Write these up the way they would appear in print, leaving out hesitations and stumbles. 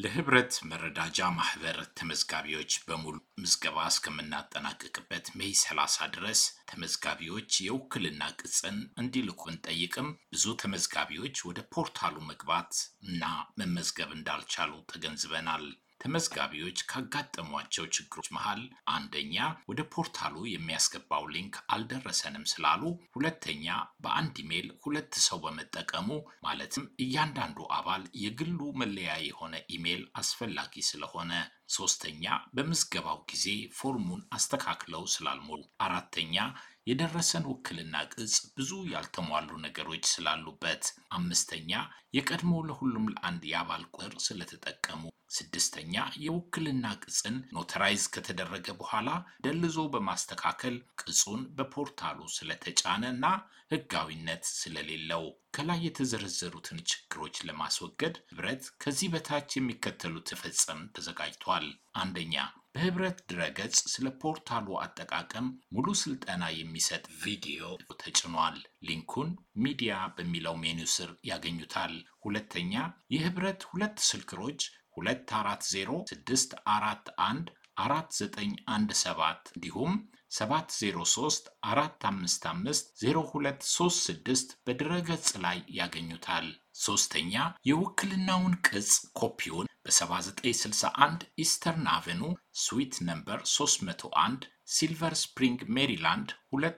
ለህብረት መረዳጃ ማህበር ተመዝጋቢዎች በሙሉ ምዝገባ እስከምናጠናቅቅበት ሜይ 30 ድረስ ተመዝጋቢዎች የውክልና ቅጽን እንዲልኩን ጠይቅም ብዙ ተመዝጋቢዎች ወደ ፖርታሉ መግባት እና መመዝገብ እንዳልቻሉ ተገንዝበናል። ተመዝጋቢዎች ካጋጠሟቸው ችግሮች መሃል አንደኛ ወደ ፖርታሉ የሚያስገባው ሊንክ አልደረሰንም ስላሉ፣ ሁለተኛ በአንድ ኢሜል ሁለት ሰው በመጠቀሙ ማለትም እያንዳንዱ አባል የግሉ መለያ የሆነ ኢሜል አስፈላጊ ስለሆነ፣ ሶስተኛ በምዝገባው ጊዜ ፎርሙን አስተካክለው ስላልሞሉ፣ አራተኛ የደረሰን ውክልና ቅጽ ብዙ ያልተሟሉ ነገሮች ስላሉበት፣ አምስተኛ የቀድሞ ለሁሉም ለአንድ የአባል ቁጥር ስለተጠቀሙ፣ ስድስተኛ የውክልና ቅጽን ኖታራይዝ ከተደረገ በኋላ ደልዞ በማስተካከል ቅጹን በፖርታሉ ስለተጫነና ህጋዊነት ስለሌለው። ከላይ የተዘረዘሩትን ችግሮች ለማስወገድ ህብረት ከዚህ በታች የሚከተሉት ተፈጸም ተዘጋጅቷል። አንደኛ በህብረት ድረገጽ ስለ ፖርታሉ አጠቃቀም ሙሉ ስልጠና የሚሰጥ ቪዲዮ ተጭኗል። ሊንኩን ሚዲያ በሚለው ሜኑ ስር ያገኙታል። ሁለተኛ የህብረት ሁለት ስልክሮች 24064149917 እንዲሁም 703-455-0236 በድረገጽ ላይ ያገኙታል። ሶስተኛ የውክልናውን ቅጽ ኮፒውን በ7961 ኢስተርን አቨኑ ስዊት ነምበር 301 ሲልቨር ስፕሪንግ ሜሪላንድ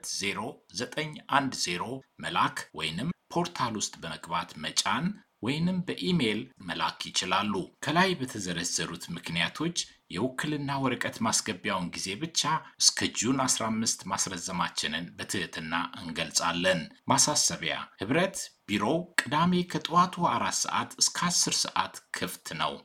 20910 መላክ ወይንም ፖርታል ውስጥ በመግባት መጫን ወይንም በኢሜል መላክ ይችላሉ። ከላይ በተዘረዘሩት ምክንያቶች የውክልና ወረቀት ማስገቢያውን ጊዜ ብቻ እስከ ጁን 15 ማስረዘማችንን በትህትና እንገልጻለን። ማሳሰቢያ፣ ህብረት ቢሮው ቅዳሜ ከጠዋቱ 4 ሰዓት እስከ 10 ሰዓት ክፍት ነው።